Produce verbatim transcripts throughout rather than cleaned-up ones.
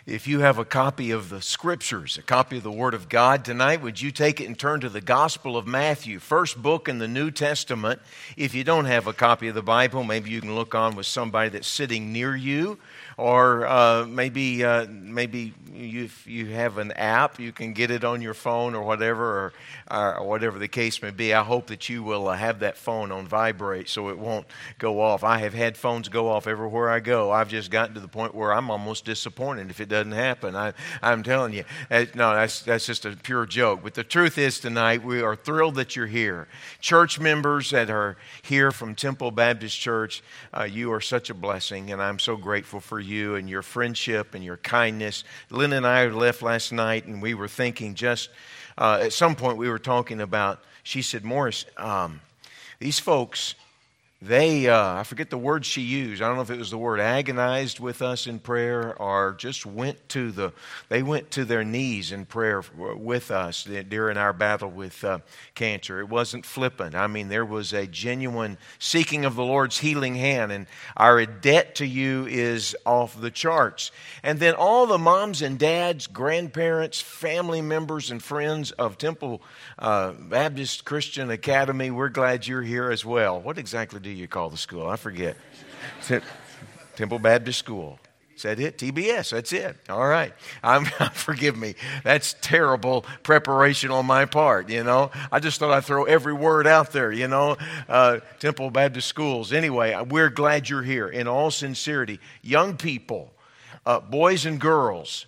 If you have a copy of the Scriptures, a copy of the Word of God tonight, would you take it and turn to the Gospel of Matthew, first book in the New Testament. If you don't have a copy of the Bible, maybe you can look on with somebody that's sitting near you, or uh, maybe uh, maybe you, if you have an app, you can get it on your phone or whatever, or, or whatever the case may be. I hope that you will uh, have that phone on vibrate so it won't go off. I have had phones go off everywhere I go. I've just gotten to the point where I'm almost disappointed if it doesn't happen. I, I'm telling you. Uh, no, that's, that's just a pure joke. But the truth is tonight, we are thrilled that you're here. Church members that are here from Temple Baptist Church, uh, you are such a blessing, and I'm so grateful for you and your friendship and your kindness. Lynn and I left last night, and we were thinking just, uh, at some point we were talking about, she said, Morris, um, these folks, They, uh, I forget the word she used. I don't know if it was the word agonized with us in prayer or just went to the, they went to their knees in prayer with us during our battle with uh, cancer. It wasn't flippant. I mean, there was a genuine seeking of the Lord's healing hand, and our debt to you is off the charts. And then all the moms and dads, grandparents, family members, and friends of Temple uh, Baptist Christian Academy, we're glad you're here as well. What exactly do you call the school? I forget. Temple Baptist School. Is that it? T B S. That's it. All right. I'm, forgive me. That's terrible preparation on my part, you know. I just thought I'd throw every word out there, you know. Uh, Temple Baptist Schools. Anyway, we're glad you're here. In all sincerity, young people, uh, boys and girls,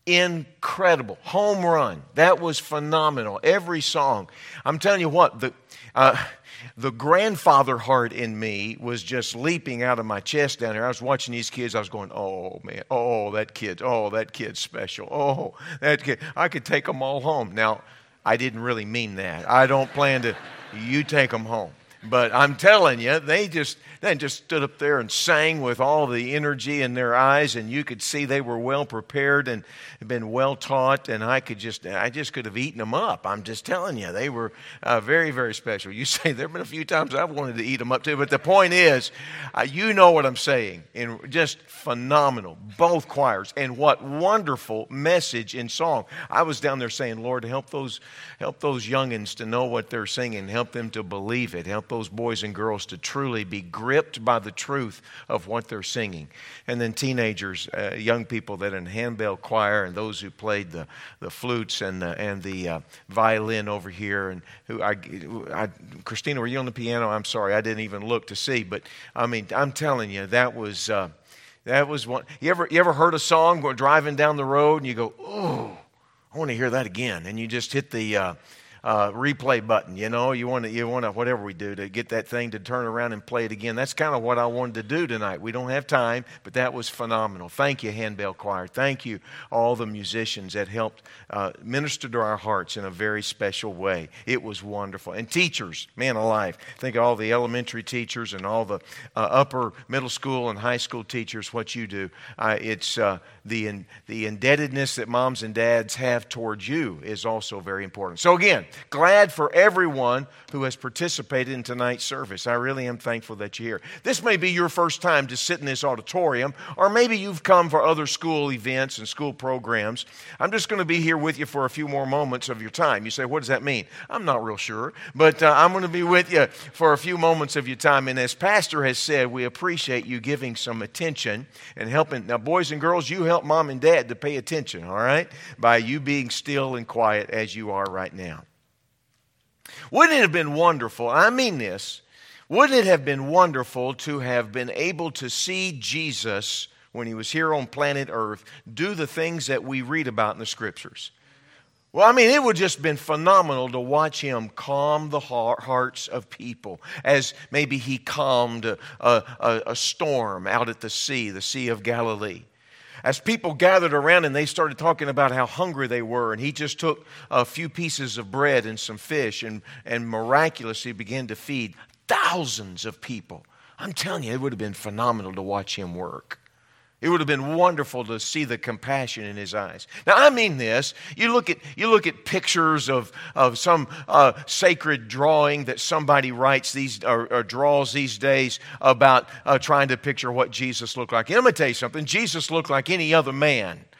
incredible. Home run. That was phenomenal. Every song. I'm telling you what, the... Uh, The grandfather heart in me was just leaping out of my chest down there. I was watching these kids. I was going, oh, man. Oh, that kid. Oh, that kid's special. Oh, that kid. I could take them all home. Now, I didn't really mean that. I don't plan to, you take them home. But I'm telling you, they just they just stood up there and sang with all the energy in their eyes, and you could see they were well prepared and had been well taught, and I could just I just could have eaten them up. I'm just telling you, they were uh, very, very special. You say there have been a few times I've wanted to eat them up too, but the point is, uh, you know what I'm saying, and just phenomenal, both choirs, and what wonderful message in song. I was down there saying, Lord, help those help those youngins to know what they're singing, help them to believe it, help those boys and girls to truly be gripped by the truth of what they're singing. And then teenagers, uh, young people that are in handbell choir, and those who played the, the flutes and the, and the uh, violin over here. And who I, I, Christina, were you on the piano? I'm sorry, I didn't even look to see. But I mean, I'm telling you, that was uh, that was one. You ever you ever heard a song going driving down the road and you go, oh, I want to hear that again, and you just hit the uh, Uh, replay button, you know, you want to, you want to, whatever we do to get that thing to turn around and play it again. That's kind of what I wanted to do tonight. We don't have time, but that was phenomenal. Thank you, Handbell Choir. Thank you, all the musicians that helped uh, minister to our hearts in a very special way. It was wonderful. And teachers, man alive. Think of all the elementary teachers and all the uh, upper middle school and high school teachers, what you do. Uh, it's uh, the, in, the indebtedness that moms and dads have towards you is also very important. So again, glad for everyone who has participated in tonight's service. I really am thankful that you're here. This may be your first time to sit in this auditorium, or maybe you've come for other school events and school programs. I'm just going to be here with you for a few more moments of your time. You say, what does that mean? I'm not real sure, but uh, I'm going to be with you for a few moments of your time. And as Pastor has said, we appreciate you giving some attention and helping. Now, boys and girls, you help mom and dad to pay attention, all right, by you being still and quiet as you are right now. Wouldn't it have been wonderful, I mean this, wouldn't it have been wonderful to have been able to see Jesus when he was here on planet Earth do the things that we read about in the Scriptures? Well, I mean, it would just have been phenomenal to watch him calm the hearts of people as maybe he calmed a, a, a storm out at the sea, the Sea of Galilee. As people gathered around and they started talking about how hungry they were, and he just took a few pieces of bread and some fish and, and miraculously began to feed thousands of people. I'm telling you, it would have been phenomenal to watch him work. It would have been wonderful to see the compassion in his eyes. Now, I mean this. You look at you look at pictures of of some uh, sacred drawing that somebody writes these or, or draws these days about uh, trying to picture what Jesus looked like. And I'm going to tell you something. Jesus looked like any other man.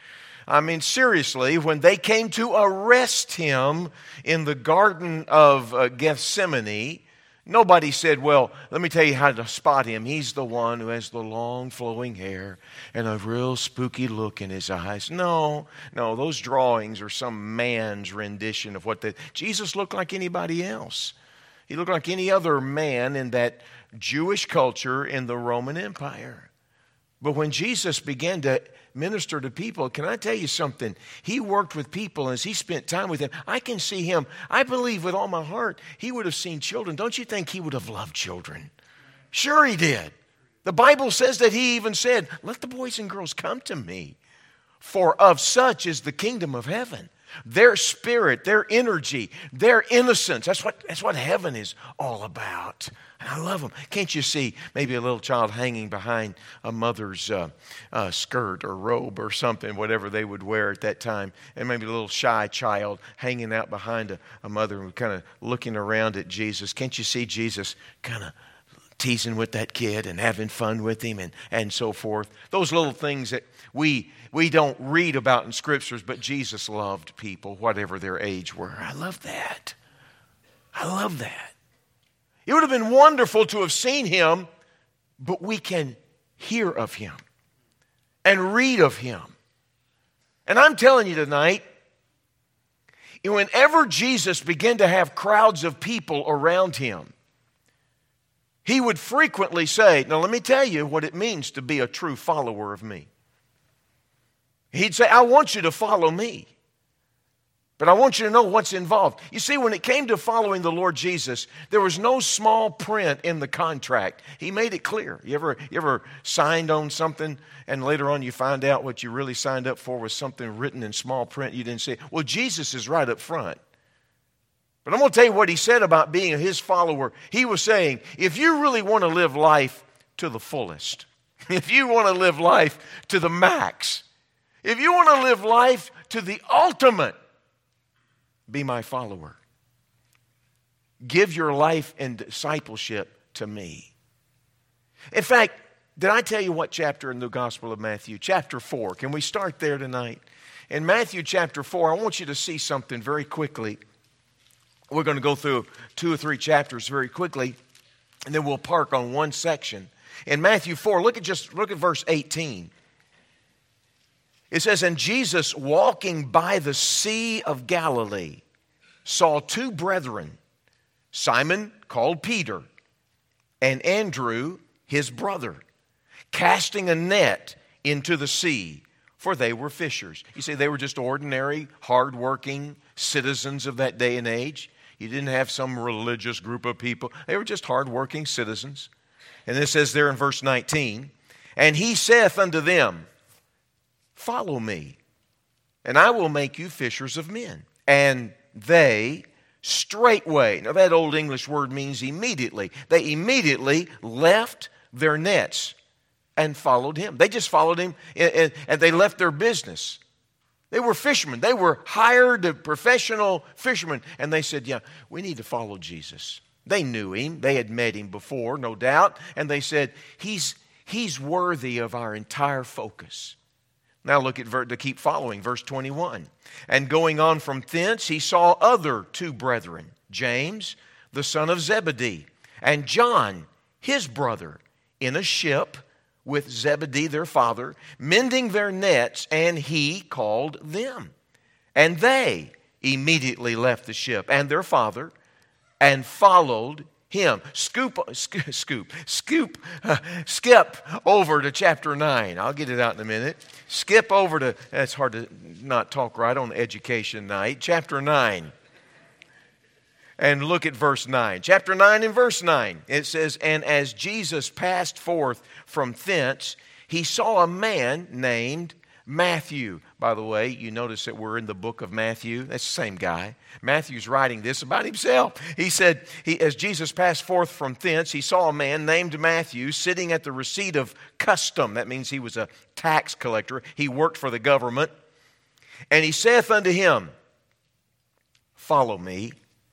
I mean, seriously, when they came to arrest him in the Garden of uh, Gethsemane, nobody said, well, let me tell you how to spot him. He's the one who has the long flowing hair and a real spooky look in his eyes. No, no, those drawings are some man's rendition of what the... Jesus looked like anybody else. He looked like any other man in that Jewish culture in the Roman Empire. But when Jesus began to minister to people, can I tell you something? He worked with people as he spent time with them. I can see him. I believe with all my heart he would have seen children. Don't you think he would have loved children? Sure he did. The Bible says that he even said, let the boys and girls come to me, for of such is the kingdom of heaven. Their spirit, their energy, their innocence. That's what, that's what heaven is all about. And I love them. Can't you see maybe a little child hanging behind a mother's uh, uh, skirt or robe or something, whatever they would wear at that time, and maybe a little shy child hanging out behind a, a mother and kind of looking around at Jesus. Can't you see Jesus kind of teasing with that kid and having fun with him and, and so forth? Those little things that we we don't read about in Scriptures, but Jesus loved people, whatever their age were. I love that. I love that. It would have been wonderful to have seen him, but we can hear of him and read of him. And I'm telling you tonight, whenever Jesus began to have crowds of people around him, he would frequently say, now let me tell you what it means to be a true follower of me. He'd say, I want you to follow me. But I want you to know what's involved. You see, when it came to following the Lord Jesus, there was no small print in the contract. He made it clear. You ever, you ever signed on something and later on you find out what you really signed up for was something written in small print you didn't see? Well, Jesus is right up front. But I'm going to tell you what he said about being his follower. He was saying, if you really want to live life to the fullest, if you want to live life to the max, if you want to live life to the ultimate, be my follower. Give your life and discipleship to me. In fact, did I tell you what chapter in the Gospel of Matthew? Chapter four. Can we start there tonight? In Matthew chapter four, I want you to see something very quickly. We're going to go through two or three chapters very quickly, and then we'll park on one section. In Matthew four, look at just look at verse eighteen. It says, and Jesus, walking by the Sea of Galilee, saw two brethren, Simon called Peter, and Andrew his brother, casting a net into the sea, for they were fishers. You see, they were just ordinary, hardworking citizens of that day and age. You didn't have some religious group of people. They were just hardworking citizens. And it says there in verse nineteen, and he saith unto them, follow me, and I will make you fishers of men. And they straightway, now that old English word means immediately, they immediately left their nets and followed him. They just followed him, and, and they left their business. They were fishermen. They were hired professional fishermen. And they said, yeah, we need to follow Jesus. They knew him. They had met him before, no doubt. And they said, he's, he's worthy of our entire focus. Now look at, to keep following, verse twenty-one. And going on from thence, he saw other two brethren, James, the son of Zebedee, and John, his brother, in a ship with Zebedee, their father, mending their nets, and he called them. And they immediately left the ship and their father and followed him. Scoop, scoop, scoop, scoop, uh, skip over to chapter nine. I'll get it out in a minute. Skip over to, that's hard to not talk right on education night. Chapter nine. And look at verse nine. Chapter nine and verse nine. It says, and as Jesus passed forth from thence, he saw a man named Matthew. By the way, you notice that we're in the book of Matthew. That's the same guy. Matthew's writing this about himself. He said, he, as Jesus passed forth from thence, he saw a man named Matthew sitting at the receipt of custom. That means he was a tax collector. He worked for the government. And he saith unto him, follow me.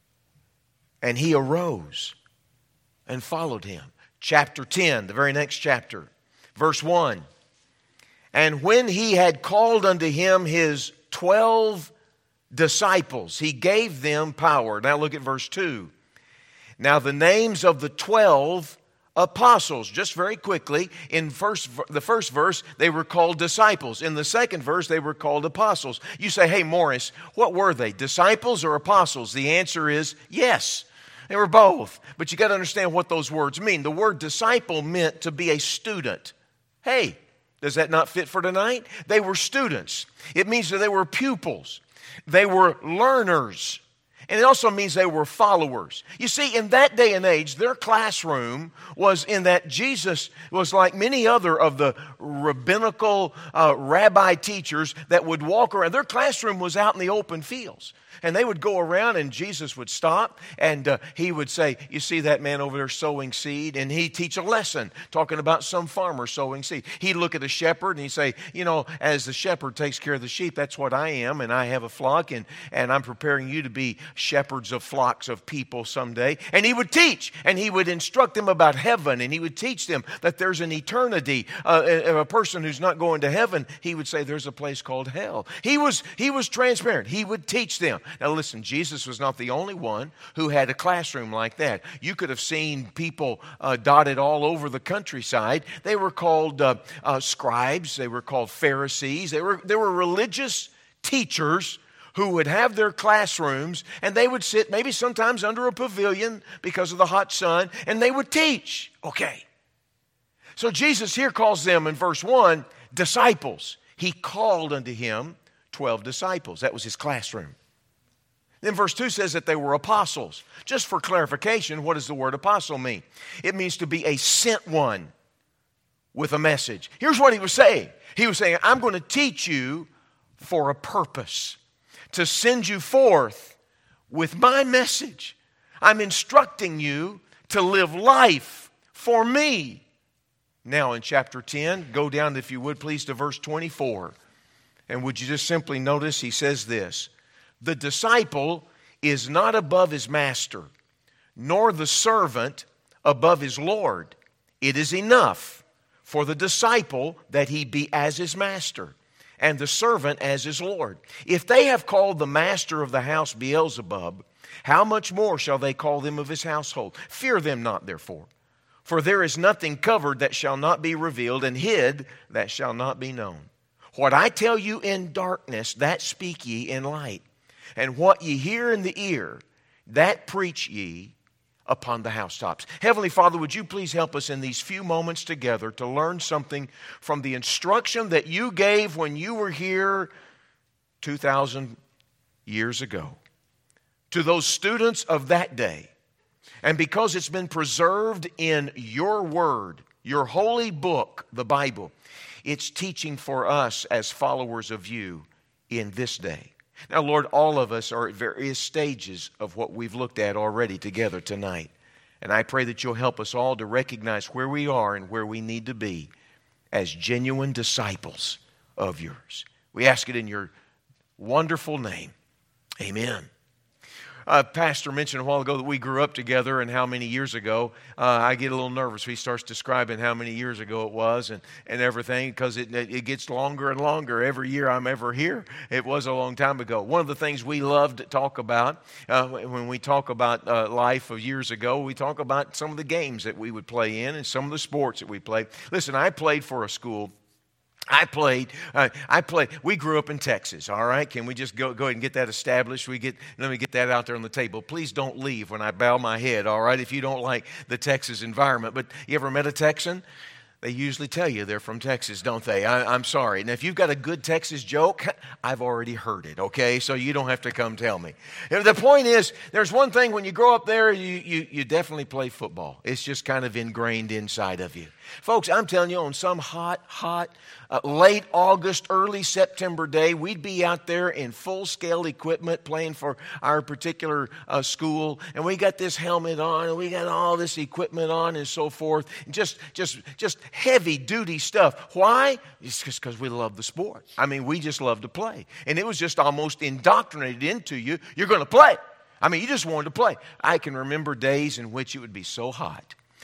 And he arose and followed him. Chapter ten, the very next chapter, verse one. And when he had called unto him his twelve disciples, he gave them power. Now look at verse two. Now the names of the twelve apostles, just very quickly, in first, the first verse, they were called disciples. In the second verse, they were called apostles. You say, hey, Morris, what were they, disciples or apostles? The answer is yes. They were both. But you got to understand what those words mean. The word disciple meant to be a student. Hey, does that not fit for tonight? They were students. It means that they were pupils. They were learners. And it also means they were followers. You see, in that day and age, their classroom was in that Jesus was like many other of the rabbinical uh, rabbi teachers that would walk around. Their classroom was out in the open fields. And they would go around and Jesus would stop and uh, he would say, you see that man over there sowing seed? And he'd teach a lesson talking about some farmer sowing seed. He'd look at a shepherd and he'd say, you know, as the shepherd takes care of the sheep, that's what I am. And I have a flock and, and I'm preparing you to be shepherds of flocks of people someday. And he would teach and he would instruct them about heaven. And he would teach them that there's an eternity. Uh, a person who's not going to heaven, he would say there's a place called hell. He was, he was transparent. He would teach them. Now listen, Jesus was not the only one who had a classroom like that. You could have seen people uh, dotted all over the countryside. They were called uh, uh, scribes. They were called Pharisees. They were, they were religious teachers who would have their classrooms, and they would sit maybe sometimes under a pavilion because of the hot sun, and they would teach. Okay. So Jesus here calls them in verse one, disciples. He called unto him twelve disciples. That was his classroom. Then verse two says that they were apostles. Just for clarification, what does the word apostle mean? It means to be a sent one with a message. Here's what he was saying. He was saying, I'm going to teach you for a purpose, to send you forth with my message. I'm instructing you to live life for me. Now in chapter ten, go down, if you would please, to verse twenty-four. And would you just simply notice he says this, the disciple is not above his master, nor the servant above his Lord. It is enough for the disciple that he be as his master, and the servant as his Lord. If they have called the master of the house Beelzebub, how much more shall they call them of his household? Fear them not, therefore. For there is nothing covered that shall not be revealed, and hid that shall not be known. What I tell you in darkness, that speak ye in light. And what ye hear in the ear, that preach ye upon the housetops. Heavenly Father, would you please help us in these few moments together to learn something from the instruction that you gave when you were here two thousand years ago to those students of that day. And because it's been preserved in your word, your holy book, the Bible, it's teaching for us as followers of you in this day. Now, Lord, all of us are at various stages of what we've looked at already together tonight. And I pray that you'll help us all to recognize where we are and where we need to be as genuine disciples of yours. We ask it in your wonderful name. Amen. Uh, Pastor mentioned a while ago that we grew up together and how many years ago. Uh, I get a little nervous when he starts describing how many years ago it was and, and everything because it, it gets longer and longer every year I'm ever here. It was a long time ago. One of the things we love to talk about uh, when we talk about uh, life of years ago, we talk about some of the games that we would play in and some of the sports that we played. Listen, I played for a school. I played, uh, I played, we grew up in Texas, all right? Can we just go, go ahead and get that established? We get, let me get that out there on the table. Please don't leave when I bow my head, all right, if you don't like the Texas environment. But you ever met a Texan? They usually tell you they're from Texas, don't they? I, I'm sorry. Now, if you've got a good Texas joke, I've already heard it, okay? So you don't have to come tell me. The point is, there's one thing, when you grow up there, you, you, you definitely play football. It's just kind of ingrained inside of you. Folks, I'm telling you, on some hot, hot, uh, late August, early September day, we'd be out there in full-scale equipment playing for our particular uh, school, and we got this helmet on, and we got all this equipment on, and so forth, and just, just, just heavy-duty stuff. Why? It's just because we love the sport. I mean, we just love to play, and it was just almost indoctrinated into you. You're going to play. I mean, you just wanted to play. I can remember days in which it would be so hot.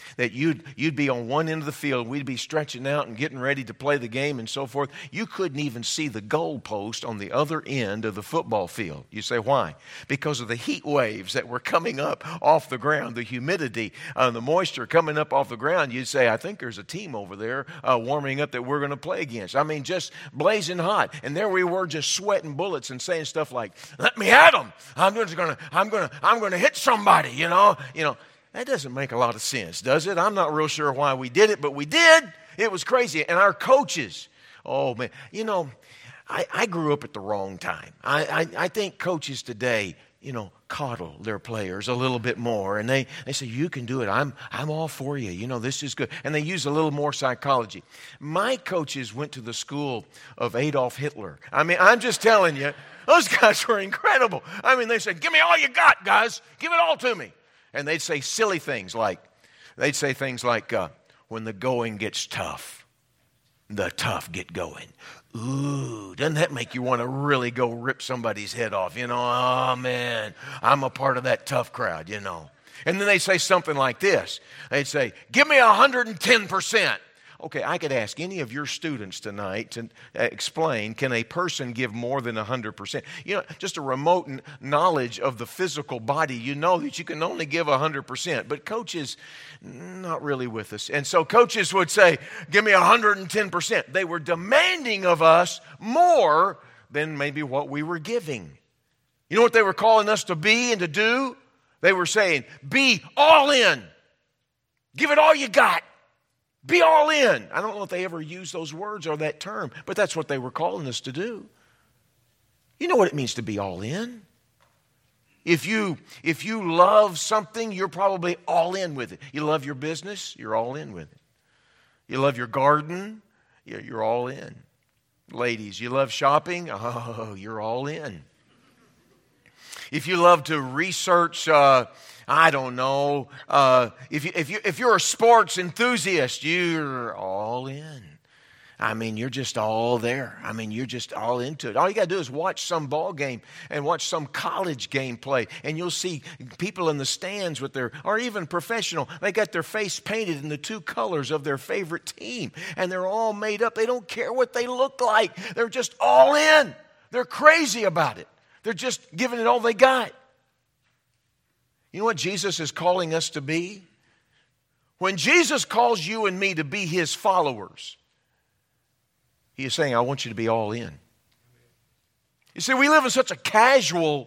that you'd, you'd be on one end of the field, we'd be stretching out and getting ready to play the game and so forth. You couldn't even see the goal post on the other end of the football field. You say, why? Because of the heat waves that were coming up off the ground, the humidity, uh, the moisture coming up off the ground. You'd say, I think there's a team over there uh, warming up that we're going to play against. I mean, just blazing hot. And there we were just sweating bullets and saying stuff like, let me at them. I'm just going to, I'm going to, I'm going to hit somebody, you know, you know. That doesn't make a lot of sense, does it? I'm not real sure why we did it, but we did. It was crazy. And our coaches, oh, man, you know, I, I grew up at the wrong time. I, I, I think coaches today, you know, coddle their players a little bit more. And they, they say, you can do it. I'm, I'm all for you. You know, this is good. And they use a little more psychology. My coaches went to the school of Adolf Hitler. I mean, I'm just telling you, those guys were incredible. I mean, they said, give me all you got, guys. Give it all to me. And they'd say silly things like, they'd say things like, uh, when the going gets tough, the tough get going. Ooh, doesn't that make you want to really go rip somebody's head off? You know, oh man, I'm a part of that tough crowd, you know. And then they say something like this. They'd say, give me one hundred ten percent. Okay, I could ask any of your students tonight to explain, can a person give more than one hundred percent? You know, just a remote knowledge of the physical body, you know that you can only give one hundred percent. But coaches, not really with us. And so coaches would say, give me one hundred ten percent. They were demanding of us more than maybe what we were giving. You know what they were calling us to be and to do? They were saying, be all in. Give it all you got. Be all in. I don't know if they ever used those words or that term, but that's what they were calling us to do. You know what it means to be all in. If you, if you love something, you're probably all in with it. You love your business, you're all in with it. You love your garden, you're all in. Ladies, you love shopping, oh, you're all in. If you love to research, uh, I don't know, uh, if, you, if, you, if you're a sports enthusiast, you're all in. I mean, you're just all there. I mean, you're just all into it. All you got to do is watch some ball game and watch some college game play, and you'll see people in the stands with their, or even professional, they got their face painted in the two colors of their favorite team, and they're all made up. They don't care what they look like. They're just all in. They're crazy about it. They're just giving it all they got. You know what Jesus is calling us to be? When Jesus calls you and me to be his followers, he is saying, I want you to be all in. You see, we live in such a casual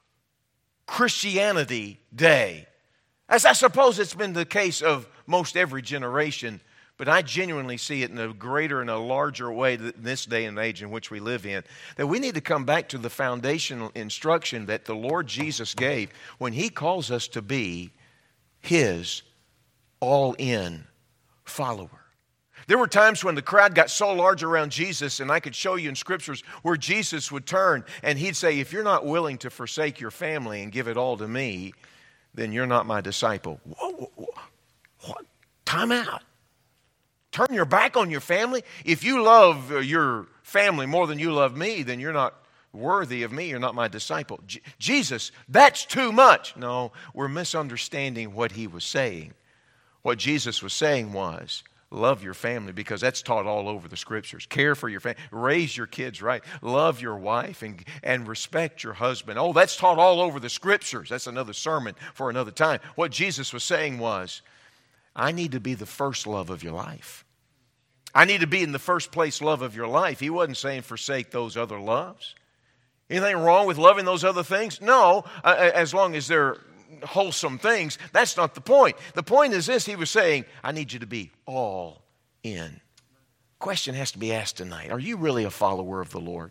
Christianity day, as I suppose it's been the case of most every generation, but I genuinely see it in a greater and a larger way in this day and age in which we live in, that we need to come back to the foundational instruction that the Lord Jesus gave when he calls us to be his all-in follower. There were times when the crowd got so large around Jesus, and I could show you in scriptures where Jesus would turn and he'd say, if you're not willing to forsake your family and give it all to me, then you're not my disciple. Whoa, whoa, whoa. What? Time out. Turn your back on your family? If you love your family more than you love me, then you're not worthy of me. You're not my disciple. J- Jesus, that's too much. No, we're misunderstanding what he was saying. What Jesus was saying was, love your family, because that's taught all over the scriptures. Care for your family. Raise your kids right. Love your wife and, and respect your husband. Oh, that's taught all over the scriptures. That's another sermon for another time. What Jesus was saying was, I need to be the first love of your life. I need to be in the first place love of your life. He wasn't saying forsake those other loves. Anything wrong with loving those other things? No, uh, as long as they're wholesome things. That's not the point. The point is this. He was saying, I need you to be all in. Question has to be asked tonight. Are you really a follower of the Lord?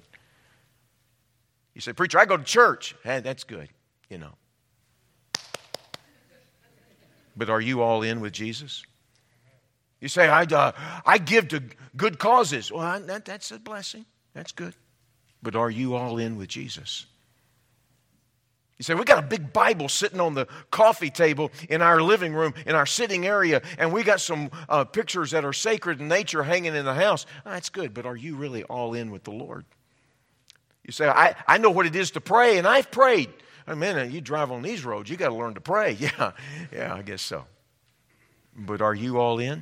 You say, preacher, I go to church. Hey, that's good, you know. But are you all in with Jesus? You say, I, uh, I give to good causes. Well, that, that's a blessing. That's good. But are you all in with Jesus? You say, we got a big Bible sitting on the coffee table in our living room, in our sitting area, and we got some uh, pictures that are sacred in nature hanging in the house. Oh, that's good, but are you really all in with the Lord? You say, I, I know what it is to pray, and I've prayed. I mean, you drive on these roads, you got to learn to pray. Yeah, yeah, I guess so. But are you all in?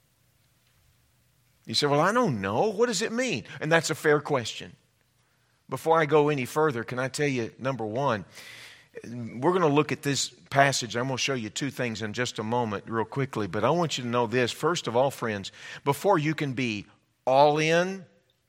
You say, well, I don't know. What does it mean? And that's a fair question. Before I go any further, can I tell you, number one, we're going to look at this passage. I'm going to show you two things in just a moment real quickly. But I want you to know this. First of all, friends, before you can be all in,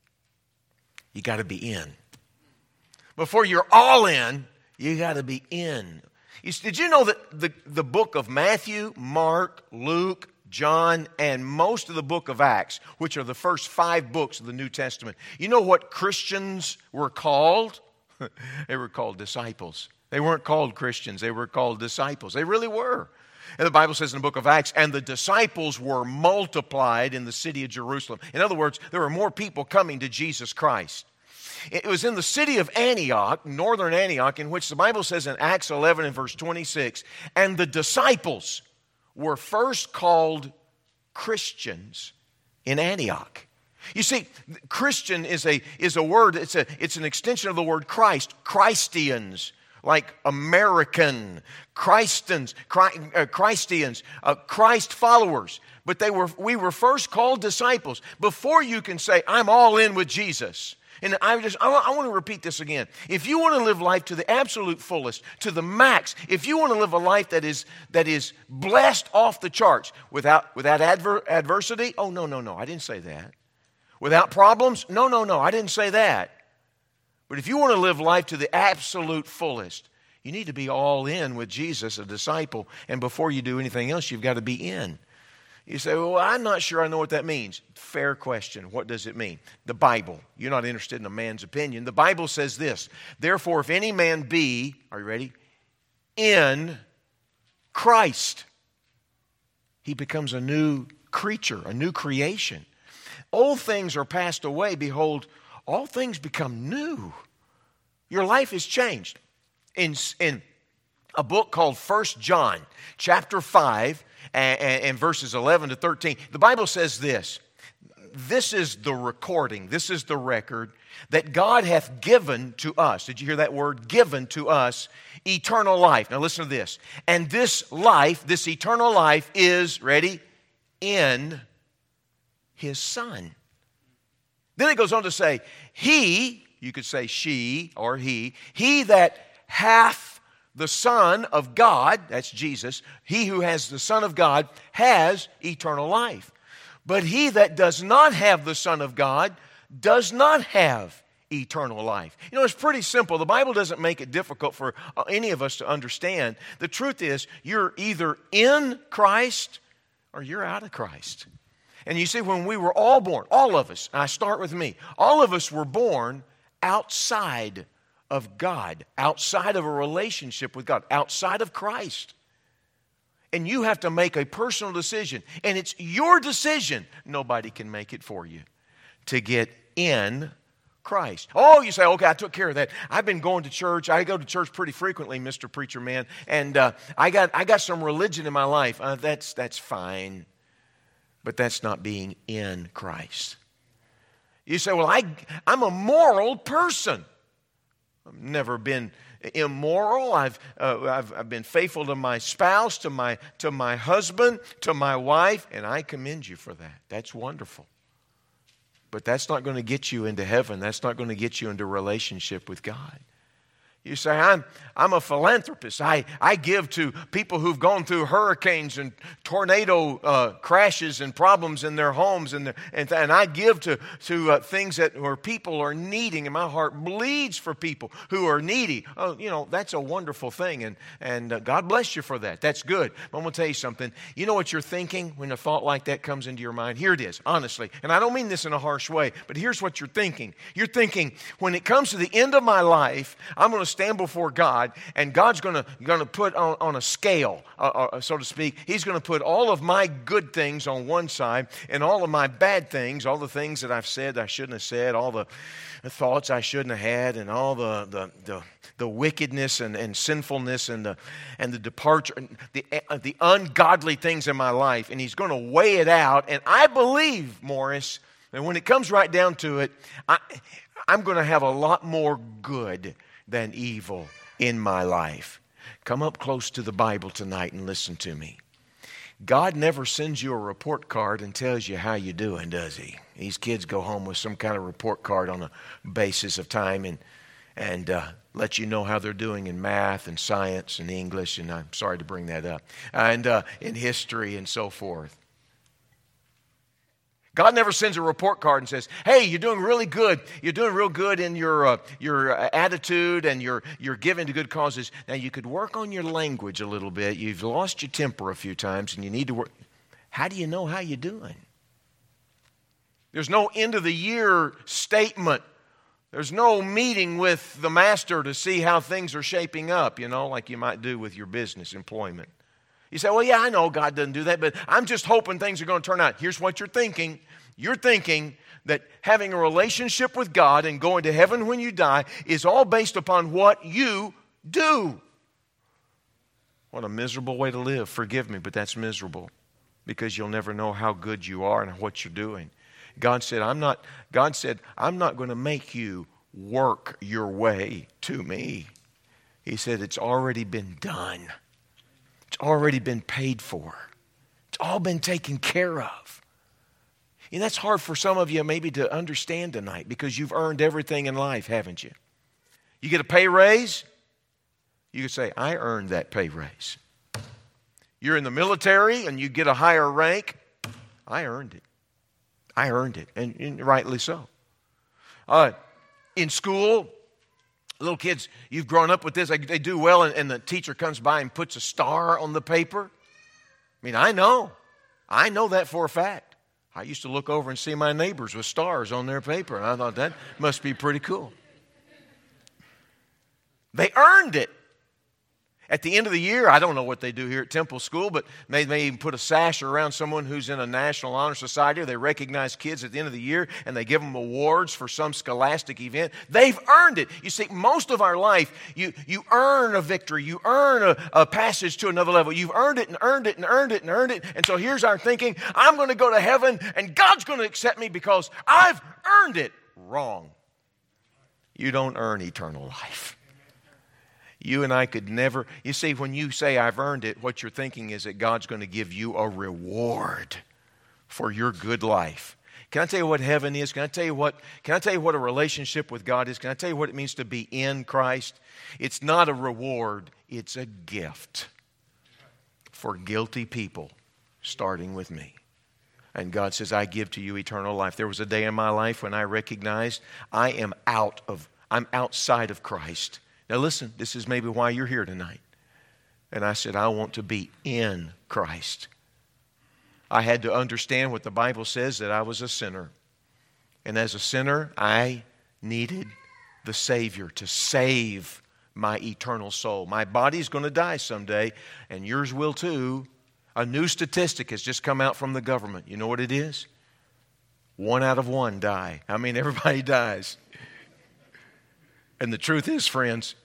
you got to be in. Before you're all in, you got to be in. You, did you know that the, the book of Matthew, Mark, Luke, John, and most of the book of Acts, which are the first five books of the New Testament, you know what Christians were called? They were called disciples. They weren't called Christians. They were called disciples. They really were. And the Bible says in the book of Acts, and the disciples were multiplied in the city of Jerusalem. In other words, there were more people coming to Jesus Christ. It was in the city of Antioch, northern Antioch, in which the Bible says in Acts eleven and verse twenty-six, and the disciples were first called Christians in Antioch. You see, Christian is a, is a word, it's, a, it's an extension of the word Christ, Christians. Like American, Christians, Christians, uh, Christ followers. But they were, we were first called disciples. Before you can say, I'm all in with Jesus. And I just, I want, I want to repeat this again. If you want to live life to the absolute fullest, to the max, if you want to live a life that is, that is blessed off the charts, without, without adver, adversity, oh, no, no, no, I didn't say that. Without problems, no, no, no, I didn't say that. But if you want to live life to the absolute fullest, you need to be all in with Jesus, a disciple. And before you do anything else, you've got to be in. You say, well, I'm not sure I know what that means. Fair question. What does it mean? The Bible. You're not interested in a man's opinion. The Bible says this, therefore, if any man be, are you ready? In Christ, he becomes a new creature, a new creation. Old things are passed away. Behold, all things become new. Your life is changed. In, in a book called First John, chapter five, and, and, and verses eleven to thirteen, the Bible says this, this is the recording, this is the record that God hath given to us. Did you hear that word? Given to us eternal life. Now listen to this. And this life, this eternal life is, ready, in His Son. Then it goes on to say, he, you could say she or he, he that hath the Son of God, that's Jesus, he who has the Son of God has eternal life. But he that does not have the Son of God does not have eternal life. You know, it's pretty simple. The Bible doesn't make it difficult for any of us to understand. The truth is, you're either in Christ or you're out of Christ. And you see, when we were all born, all of us, and I start with me, all of us were born outside of God, outside of a relationship with God, outside of Christ. And you have to make a personal decision, and it's your decision. Nobody can make it for you to get in Christ. Oh, you say, okay, I took care of that. I've been going to church. I go to church pretty frequently, Mister Preacher Man, and uh, I got I got some religion in my life. Uh, that's that's fine. But that's not being in Christ. You say, well, I, I'm a moral person. I've never been immoral. I've, uh, I've, I've been faithful to my spouse, to my, to my husband, to my wife, and I commend you for that. That's wonderful. But that's not going to get you into heaven. That's not going to get you into a relationship with God. You say, I'm, I'm a philanthropist. I, I give to people who've gone through hurricanes and tornado uh, crashes and problems in their homes. And, their, and, and I give to, to uh, things that where people are needing. And my heart bleeds for people who are needy. Oh, you know, that's a wonderful thing. And, and uh, God bless you for that. That's good. But I'm going to tell you something. You know what you're thinking when a thought like that comes into your mind? Here it is, honestly. And I don't mean this in a harsh way. But here's what you're thinking. You're thinking, when it comes to the end of my life, I'm going to stand before God, and God's going to going to put on, on a scale, uh, uh, so to speak. He's going to put all of my good things on one side, and all of my bad things, all the things that I've said I shouldn't have said, all the, the thoughts I shouldn't have had, and all the the the, the wickedness and, and sinfulness and the and the departure, the uh, the ungodly things in my life, and He's going to weigh it out. And I believe, Morris, that when it comes right down to it, I, I'm going to have a lot more good than evil in my life. Come up close to the Bible tonight and listen to me. God never sends you a report card and tells you how you're doing, does He? These kids go home with some kind of report card on a basis of time and and uh, let you know how they're doing in math and science and English, and I'm sorry to bring that up, and uh, in history and so forth. God never sends a report card and says, hey, you're doing really good. You're doing real good in your uh, your attitude and your, you're giving to good causes. Now, you could work on your language a little bit. You've lost your temper a few times, and you need to work. How do you know how you're doing? There's no end of the year statement. There's no meeting with the master to see how things are shaping up, you know, like you might do with your business employment. You say, well, yeah, I know God doesn't do that, but I'm just hoping things are going to turn out. Here's what you're thinking. You're thinking that having a relationship with God and going to heaven when you die is all based upon what you do. What a miserable way to live. Forgive me, but that's miserable because you'll never know how good you are and what you're doing. God said, I'm not, God said, I'm not going to make you work your way to me. He said, it's already been done. It's already been paid for. It's all been taken care of. And that's hard for some of you maybe to understand tonight because you've earned everything in life, haven't you? You get a pay raise, you can say, I earned that pay raise. You're in the military and you get a higher rank, I earned it. I earned it, and, and rightly so. Uh, in school, little kids, you've grown up with this. They, they do well, and, and the teacher comes by and puts a star on the paper. I mean, I know. I know that for a fact. I used to look over and see my neighbors with stars on their paper, and I thought that must be pretty cool. They earned it. At the end of the year, I don't know what they do here at Temple School, but they may even put a sash around someone who's in a National Honor Society, or they recognize kids at the end of the year and they give them awards for some scholastic event. They've earned it. You see, most of our life, you, you earn a victory. You earn a, a passage to another level. You've earned it and earned it and earned it and earned it. And so here's our thinking, I'm going to go to heaven and God's going to accept me because I've earned it. Wrong. You don't earn eternal life. You and I could never, you see, when you say I've earned it, what you're thinking is that God's going to give you a reward for your good life. Can I tell you what heaven is? Can I tell you what, can I tell you what a relationship with God is? Can I tell you what it means to be in Christ? It's not a reward, it's a gift for guilty people, starting with me. And God says, I give to you eternal life. There was a day in my life when I recognized I am out of, I'm outside of Christ. Now listen, this is maybe why you're here tonight. And I said, I want to be in Christ. I had to understand what the Bible says, that I was a sinner. And as a sinner, I needed the Savior to save my eternal soul. My body's going to die someday, and yours will too. A new statistic has just come out from the government. You know what it is? One out of one die. I mean, everybody dies. And the truth is, friends,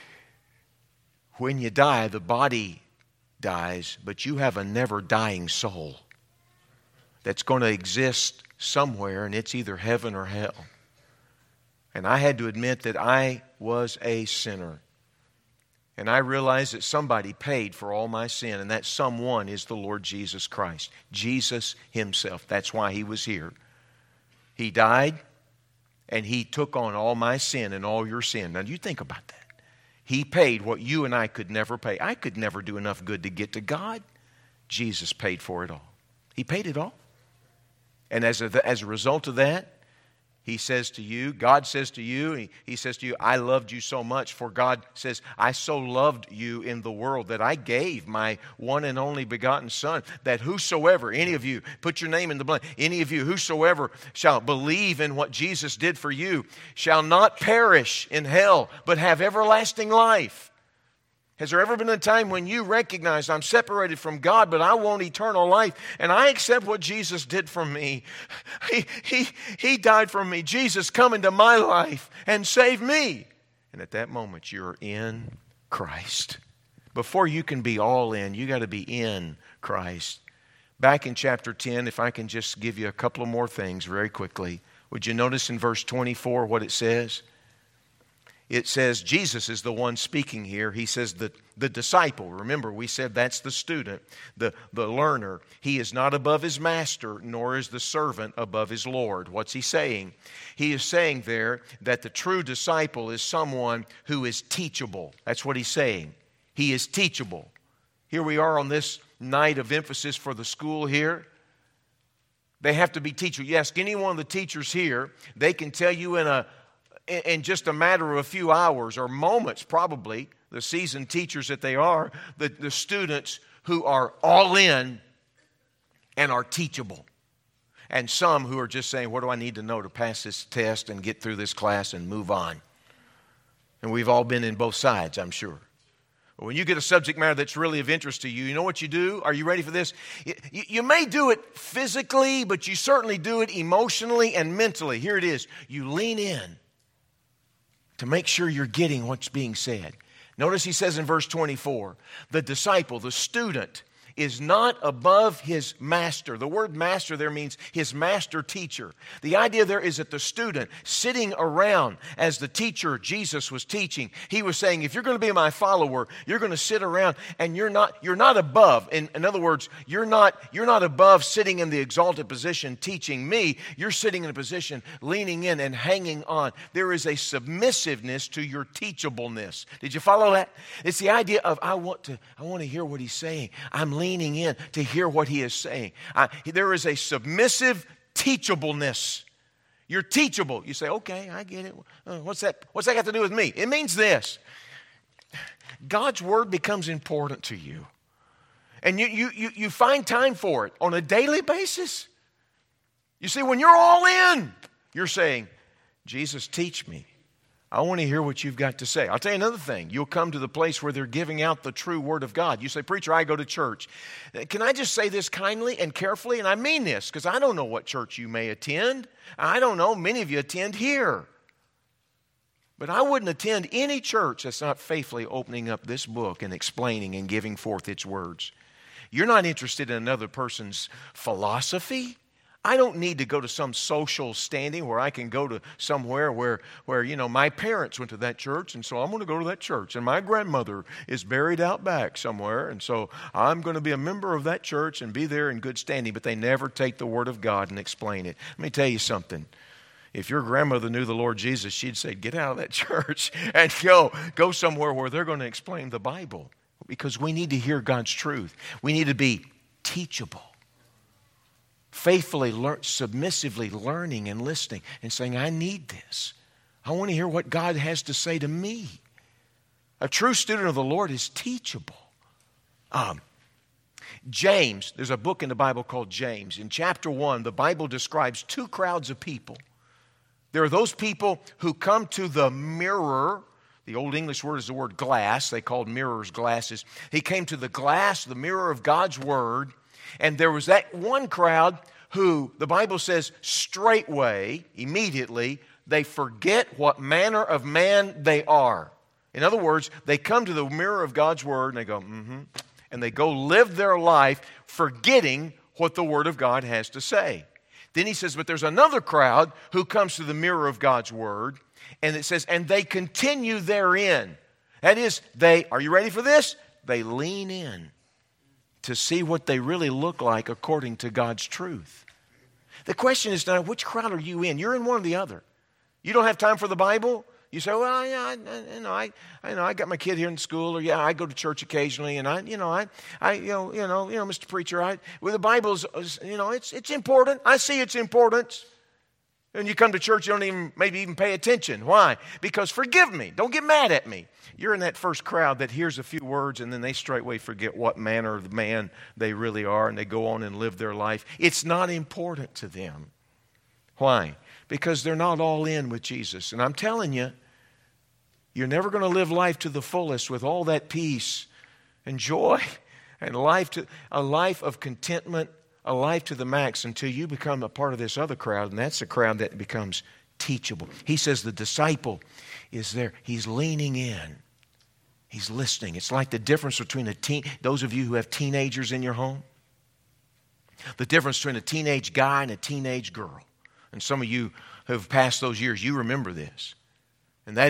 when you die, the body dies, but you have a never-dying soul that's going to exist somewhere, and it's either heaven or hell. And I had to admit that I was a sinner. And I realized that somebody paid for all my sin, and that someone is the Lord Jesus Christ. Jesus Himself. That's why He was here. He died, and He took on all my sin and all your sin. Now, you think about that. He paid what you and I could never pay. I could never do enough good to get to God. Jesus paid for it all. He paid it all. And as a, as a result of that, He says to you, God says to you, he, he says to you, I loved you so much. For God says, I so loved you in the world that I gave my one and only begotten Son, that whosoever, any of you, put your name in the blank, any of you, whosoever shall believe in what Jesus did for you, shall not perish in hell, but have everlasting life. Has there ever been a time when you recognize I'm separated from God, but I want eternal life, and I accept what Jesus did for me? He, he, he died for me. Jesus, come into my life and save me. And at that moment, you're in Christ. Before you can be all in, you got to be in Christ. Back in chapter ten, if I can just give you a couple of more things very quickly. Would you notice in verse twenty-four what it says? it says Jesus is the one speaking here. He says that the disciple, remember we said that's the student, the, the learner. He is not above his master, nor is the servant above his Lord. What's he saying? He is saying there that the true disciple is someone who is teachable. That's what he's saying. He is teachable. Here we are on this night of emphasis for the school here. They have to be teachable. You ask any one of the teachers here, they can tell you in a in just a matter of a few hours or moments probably, the seasoned teachers that they are, the, the students who are all in and are teachable. And some who are just saying, what do I need to know to pass this test and get through this class and move on? And we've all been in both sides, I'm sure. When you get a subject matter that's really of interest to you, you know what you do? Are you ready for this? You, you may do it physically, but you certainly do it emotionally and mentally. Here it is. You lean in to make sure you're getting what's being said. Notice he says in verse twenty-four, the disciple, the student, is not above his master. The word master there means his master teacher. The idea there is that the student sitting around as the teacher Jesus was teaching, he was saying, if you're going to be my follower, you're going to sit around and you're not, you're not above. In, in other words, you're not, you're not above sitting in the exalted position teaching me. You're sitting in a position leaning in and hanging on. There is a submissiveness to your teachableness. Did you follow that? It's the idea of I want to, I want to hear what he's saying. I'm leaning leaning in to hear what he is saying. I, there is a submissive teachableness. You're teachable. You say, okay, I get it. Uh, what's that? What's that got to do with me? It means this. God's word becomes important to you. And you, you, you, you find time for it on a daily basis. You see, when you're all in, you're saying, Jesus, teach me. I want to hear what you've got to say. I'll tell you another thing. You'll come to the place where they're giving out the true word of God. You say, preacher, I go to church. Can I just say this kindly and carefully? And I mean this because I don't know what church you may attend. I don't know. Many of you attend here. But I wouldn't attend any church that's not faithfully opening up this book and explaining and giving forth its words. You're not interested in another person's philosophy. I don't need to go to some social standing where I can go to somewhere where, where, you know, my parents went to that church, and so I'm going to go to that church. And my grandmother is buried out back somewhere, and so I'm going to be a member of that church and be there in good standing. But they never take the Word of God and explain it. Let me tell you something. If your grandmother knew the Lord Jesus, she'd say, get out of that church and go, go somewhere where they're going to explain the Bible. Because we need to hear God's truth. We need to be teachable. Faithfully, learn, submissively learning and listening and saying, I need this. I want to hear what God has to say to me. A true student of the Lord is teachable. Um, James, there's a book in the Bible called James. In chapter one, the Bible describes two crowds of people. There are those people who come to the mirror. The Old English word is the word glass. They called mirrors glasses. He came to the glass, the mirror of God's Word. And there was that one crowd who, the Bible says, straightway, immediately, they forget what manner of man they are. In other words, they come to the mirror of God's Word and they go, mm-hmm, and they go live their life forgetting what the Word of God has to say. Then he says, but there's another crowd who comes to the mirror of God's Word, and it says, and they continue therein. That is, they, are you ready for this? They lean in to see what they really look like according to God's truth. The question is now, which crowd are you in? You're in one or the other. You don't have time for the Bible? You say, well, yeah, I, you know, I, I know, I got my kid here in school, or yeah, I go to church occasionally, and I, you know, I, I, you know, you know, you know, Mister Preacher, I, well, the Bible's, you know, it's, it's important. I see its importance. And you come to church, you don't even, maybe even pay attention. Why? Because forgive me. Don't get mad at me. You're in that first crowd that hears a few words and then they straightway forget what manner of man they really are, and they go on and live their life. It's not important to them. Why? Because they're not all in with Jesus. And I'm telling you, you're never going to live life to the fullest with all that peace and joy and life to, a life of contentment, a life to the max, until you become a part of this other crowd, and that's the crowd that becomes teachable. He says the disciple is there. He's leaning in. He's listening. It's like the difference between a teen, those of you who have teenagers in your home, the difference between a teenage guy and a teenage girl. And some of you who have passed those years, you remember this. And that is,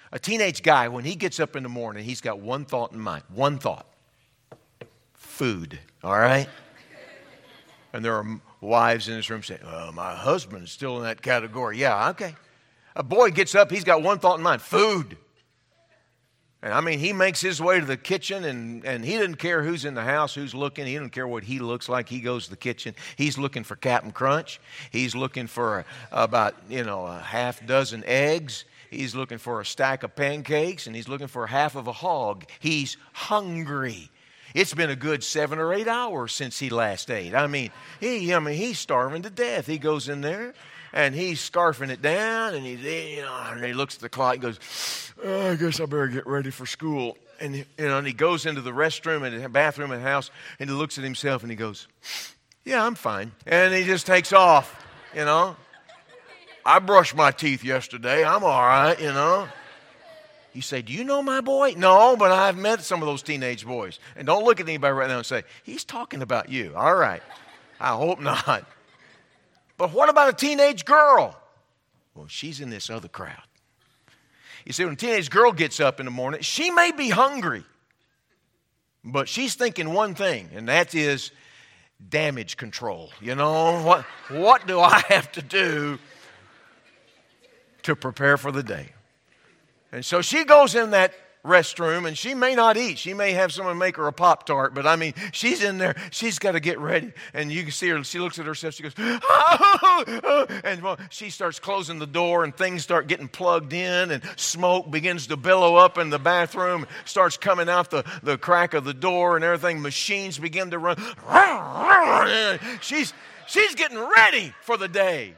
A teenage guy, when he gets up in the morning, he's got one thought in mind. One thought. Food. All right? And there are wives in this room saying, oh, my husband is still in that category. Yeah, okay. A boy gets up, he's got one thought in mind. Food. And I mean, he makes his way to the kitchen, and, and he doesn't care who's in the house, who's looking. He doesn't care what he looks like. He goes to the kitchen. He's looking for Captain Crunch. He's looking for a, about, you know, a half dozen eggs. He's looking for a stack of pancakes, and he's looking for half of a hog. He's hungry. It's been a good seven or eight hours since he last ate. I mean, he, I mean, he's starving to death. He goes in there, and he's scarfing it down, and he, you know, and he looks at the clock and goes, oh, I guess I better get ready for school. And, you know, and he goes into the restroom and the bathroom in the house, and he looks at himself, and he goes, yeah, I'm fine. And he just takes off, you know. I brushed my teeth yesterday. I'm all right, you know. You say, do you know my boy? No, but I've met some of those teenage boys. And don't look at anybody right now and say, he's talking about you. All right. I hope not. But what about a teenage girl? Well, she's in this other crowd. You see, when a teenage girl gets up in the morning, she may be hungry, but she's thinking one thing, and that is damage control. You know, what, what do I have to do to prepare for the day? And so she goes in that restroom, and she may not eat. She may have someone make her a Pop-Tart, but I mean, she's in there. She's got to get ready. And you can see her. She looks at herself. She goes, oh, oh, and well, she starts closing the door, and things start getting plugged in, and smoke begins to billow up in the bathroom, starts coming out the, the crack of the door and everything. Machines begin to run. She's, she's getting ready for the day.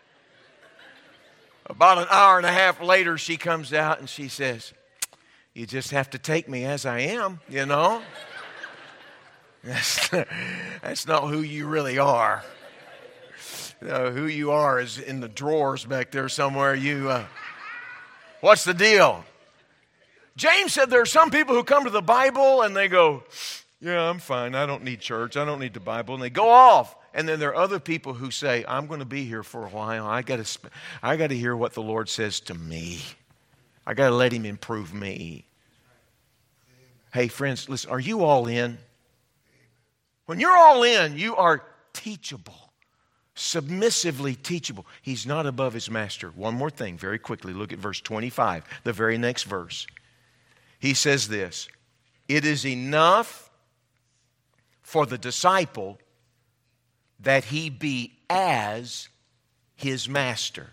About an hour and a half later, she comes out and she says, you just have to take me as I am, you know. That's, that's not who you really are. You know, who you are is in the drawers back there somewhere. You, uh, what's the deal? James said there are some people who come to the Bible and they go, yeah, I'm fine. I don't need church. I don't need the Bible. And they go off. And then there are other people who say, I'm going to be here for a while. I got to I got to hear what the Lord says to me. I got to let Him improve me. Hey, friends, listen, are you all in? When you're all in, you are teachable, submissively teachable. He's not above His master. One more thing, very quickly. Look at verse twenty-five, the very next verse. He says this, it is enough for the disciple that he be as his master.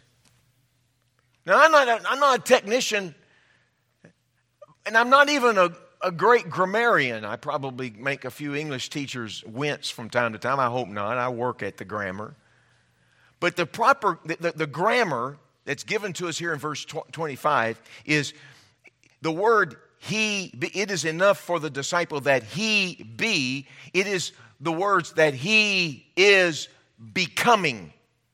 Now, I'm not a, I'm not a technician, and I'm not even a, a great grammarian. I probably make a few English teachers wince from time to time. I hope not. I work at the grammar. But the proper, the, the, the grammar that's given to us here in verse twenty-five is the word he, it is enough for the disciple that he be. It is the words that he is becoming.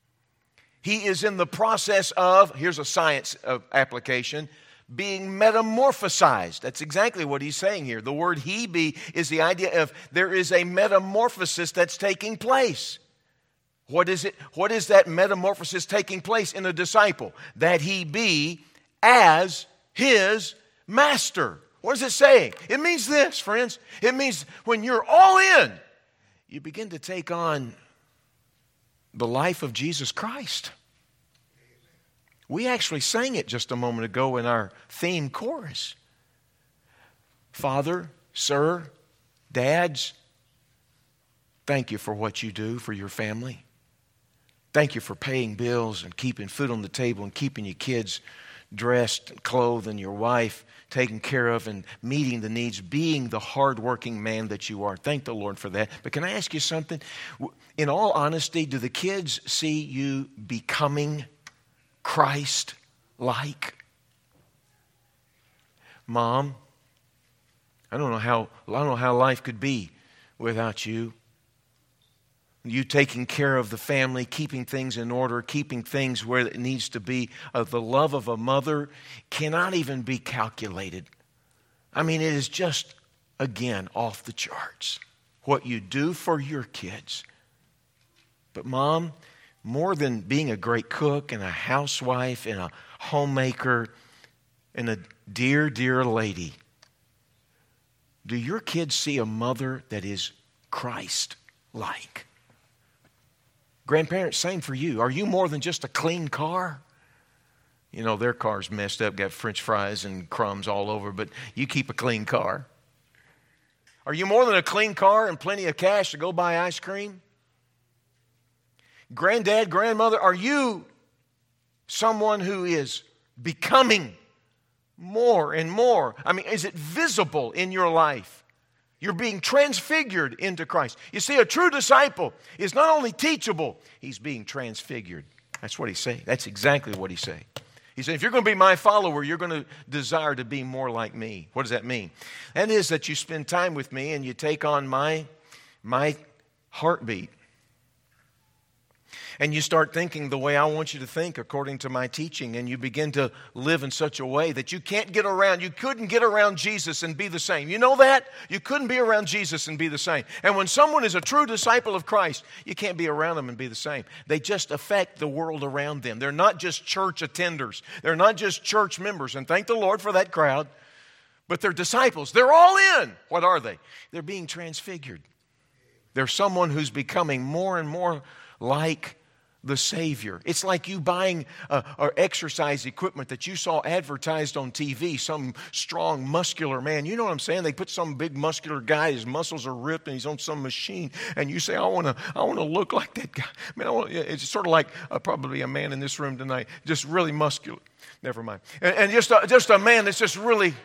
He is in the process of, here's a science application, being metamorphosized. That's exactly what he's saying here. The word he be is the idea of there is a metamorphosis that's taking place. What is it? What is that metamorphosis taking place in a disciple? That he be as his master. What is it saying? It means this, friends. It means when you're all in, you begin to take on the life of Jesus Christ. We actually sang it just a moment ago in our theme chorus. Father, sir, dads, thank you for what you do for your family. Thank you for paying bills and keeping food on the table and keeping your kids dressed and clothed and your wife taken care of and meeting the needs, being the hardworking man that you are. Thank the Lord for that. But can I ask you something? In all honesty, do the kids see you becoming Christ-like? Mom, I don't know how I don't know how life could be without you. You taking care of the family, keeping things in order, keeping things where it needs to be. Uh, the love of a mother cannot even be calculated. I mean, it is just, again, off the charts. What you do for your kids. But Mom, more than being a great cook and a housewife and a homemaker, and a dear, dear lady, do your kids see a mother that is Christ-like? Grandparents, same for you. Are you more than just a clean car? You know, their car's messed up, got French fries and crumbs all over, but you keep a clean car. Are you more than a clean car and plenty of cash to go buy ice cream? Granddad, grandmother, are you someone who is becoming more and more? I mean, is it visible in your life? You're being transfigured into Christ. You see, a true disciple is not only teachable, he's being transfigured. That's what he's saying. That's exactly what he's saying. He said, if you're going to be my follower, you're going to desire to be more like me. What does that mean? That is that you spend time with me and you take on my, my heartbeat. And you start thinking the way I want you to think according to my teaching, and you begin to live in such a way that you can't get around. You couldn't get around Jesus and be the same. You know that? You couldn't be around Jesus and be the same. And when someone is a true disciple of Christ, you can't be around them and be the same. They just affect the world around them. They're not just church attenders. They're not just church members. And thank the Lord for that crowd. But they're disciples. They're all in. What are they? They're being transfigured. They're someone who's becoming more and more like the Savior. It's like you buying uh, or exercise equipment that you saw advertised on T V, some strong, muscular man. You know what I'm saying? They put some big muscular guy, his muscles are ripped, and he's on some machine, and you say, I want to I want to look like that guy. I mean, I wanna, it's sort of like uh, probably a man in this room tonight, just really muscular. Never mind. And, and just, a, just a man that's just really...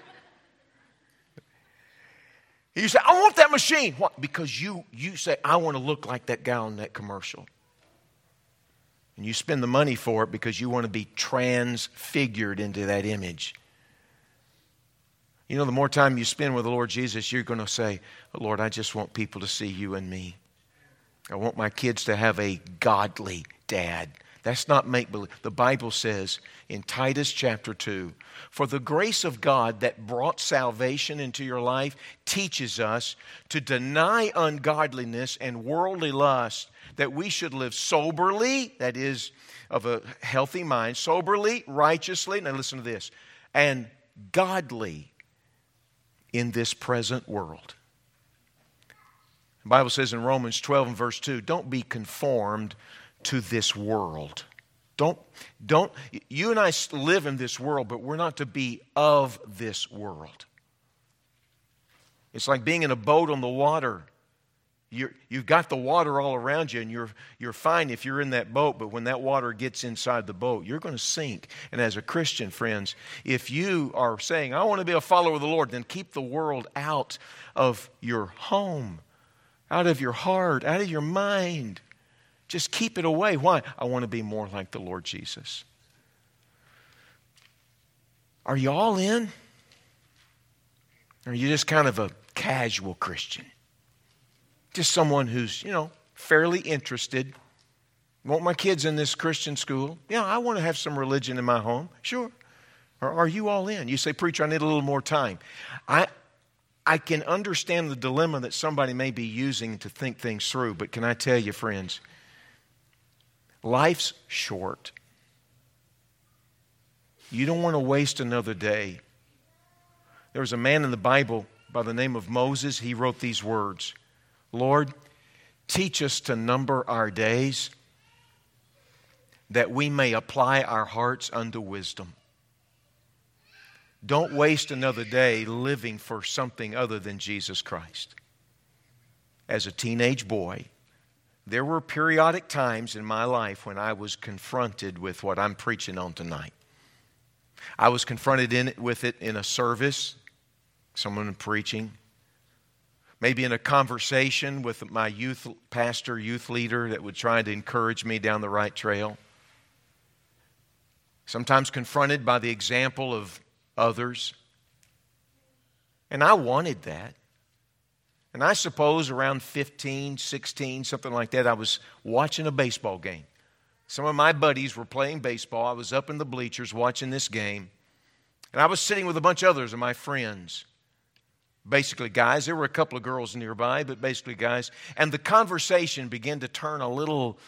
You say, I want that machine. What? Because you, you say, I want to look like that guy on that commercial. And you spend the money for it because you want to be transfigured into that image. You know, the more time you spend with the Lord Jesus, you're going to say, Lord, I just want people to see you and me. I want my kids to have a godly dad. That's not make-believe. The Bible says in Titus chapter two, for the grace of God that brought salvation into your life teaches us to deny ungodliness and worldly lust, that we should live soberly, that is, of a healthy mind, soberly, righteously, now listen to this, and godly in this present world. The Bible says in Romans twelve and verse two, don't be conformed to this world. Don't, don't, you and I live in this world, but we're not to be of this world. It's like being in a boat on the water. You're, you've got the water all around you, and you're, you're fine if you're in that boat, but when that water gets inside the boat, you're going to sink. And as a Christian, friends, if you are saying, I want to be a follower of the Lord, then keep the world out of your home, out of your heart, out of your mind. Just keep it away. Why? I want to be more like the Lord Jesus. Are you all in? Or are you just kind of a casual Christian? Just someone who's, you know, fairly interested. Want my kids in this Christian school? Yeah, I want to have some religion in my home. Sure. Or are you all in? You say, preacher, I need a little more time. I I can understand the dilemma that somebody may be using to think things through, but can I tell you, friends, life's short. You don't want to waste another day. There was a man in the Bible by the name of Moses. He wrote these words, Lord, teach us to number our days that we may apply our hearts unto wisdom. Don't waste another day living for something other than Jesus Christ. As a teenage boy, there were periodic times in my life when I was confronted with what I'm preaching on tonight. I was confronted in it, with it in a service, someone preaching, maybe in a conversation with my youth pastor, youth leader that would try to encourage me down the right trail. Sometimes confronted by the example of others. And I wanted that. And I suppose around fifteen, sixteen, something like that, I was watching a baseball game. Some of my buddies were playing baseball. I was up in the bleachers watching this game. And I was sitting with a bunch of others of my friends. Basically guys. There were a couple of girls nearby, but basically guys. And the conversation began to turn a little